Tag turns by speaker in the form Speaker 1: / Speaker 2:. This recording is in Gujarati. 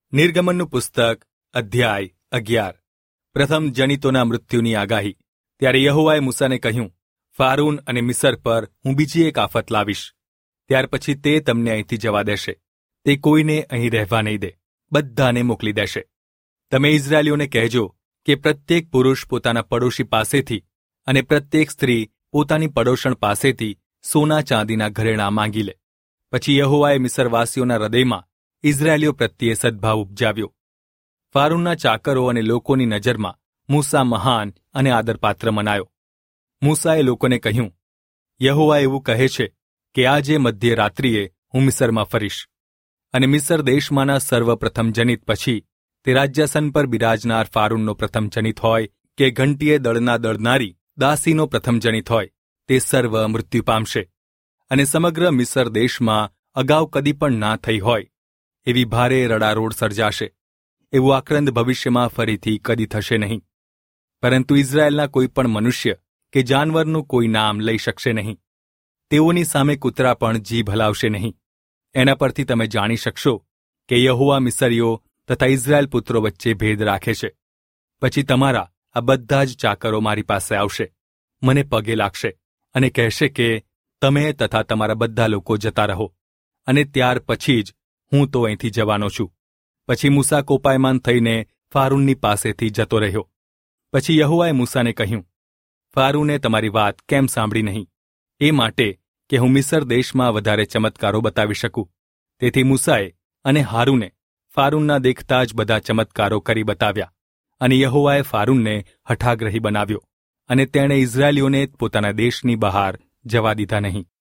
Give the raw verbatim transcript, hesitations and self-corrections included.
Speaker 1: નિર્ગમનનું પુસ્તક અધ્યાય અગિયાર. પ્રથમ જનિતોના મૃત્યુની આગાહી. ત્યારે યહોવાએ મૂસાને કહ્યું, ફારૂન અને મિસર પર હું બીજી એક આફત લાવીશ. ત્યાર પછી તે તમને અહીંથી જવા દેશે. તે કોઈને અહીં રહેવા નહીં દે, બધાને મોકલી દેશે. તમે ઇઝરાયેલીઓને કહેજો કે પ્રત્યેક પુરુષ પોતાના પડોશી પાસેથી અને પ્રત્યેક સ્ત્રી પોતાની પડોશણ પાસેથી સોના ચાંદીના ઘરેણાં માંગી લે. પછી યહોવાએ મિસરવાસીઓના હૃદયમાં ઇઝરાયેલીઓ પ્રત્યે સદ્ભાવ ઉપજાવ્યો. ફારૂનના ચાકરો અને લોકોની નજરમાં મૂસા મહાન અને આદરપાત્ર મનાયો. મૂસાએ લોકોને કહ્યું, યહોવા એવું કહે છે કે આજે મધ્ય રાત્રિએ હું મિસરમાં ફરીશ, અને મિસર દેશમાંના સર્વપ્રથમ જનિત પછી તે રાજ્યાસન પર બિરાજનાર ફારૂનનો પ્રથમ જનિત હોય કે ઘંટીએ દળના દળનારી દાસીનો પ્રથમ જનિત હોય, તે સર્વ મૃત્યુ પામશે. અને સમગ્ર મિસર દેશમાં અગાઉ કદી પણ ના થઈ હોય એવી ભારે રડારોડ સર્જાશે. એવું આક્રંદ ભવિષ્યમાં ફરીથી કદી થશે નહીં. પરંતુ ઇઝરાયેલના કોઈ પણ મનુષ્ય કે જાનવરનું કોઈ નામ લઈ શકશે નહીં. તેઓની સામે કૂતરા પણ જીભ હલાવશે નહીં. એના પરથી તમે જાણી શકશો કે યહોવા મિસરીઓ તથા ઇઝરાયેલ પુત્રો વચ્ચે ભેદ રાખે છે. પછી તમારા આ બધા જ ચાકરો મારી પાસે આવશે, મને પગે લાગશે અને કહેશે કે તમે તથા તમારા બધા લોકો જતા રહો, અને ત્યાર પછી જ હું તો અહીંથી જવાનો છું. પછી મૂસા કોપાયમાન થઈને ફારૂનની પાસેથી જતો રહ્યો. પછી યહોવાએ મૂસાને કહ્યું, ફારૂને તમારી વાત કેમ સાંભળી નહીં? એ માટે કે હું મિસર દેશમાં વધારે ચમત્કારો બતાવી શકું. તેથી મૂસાએ અને હારૂને ફારૂનના દેખતા જ બધા ચમત્કારો કરી બતાવ્યા. અને યહોવાએ ફારૂનને હઠાગ્રહી બનાવ્યો, અને તેણે ઇઝરાયેલીઓને પોતાના દેશની બહાર જવા દીધા નહીં.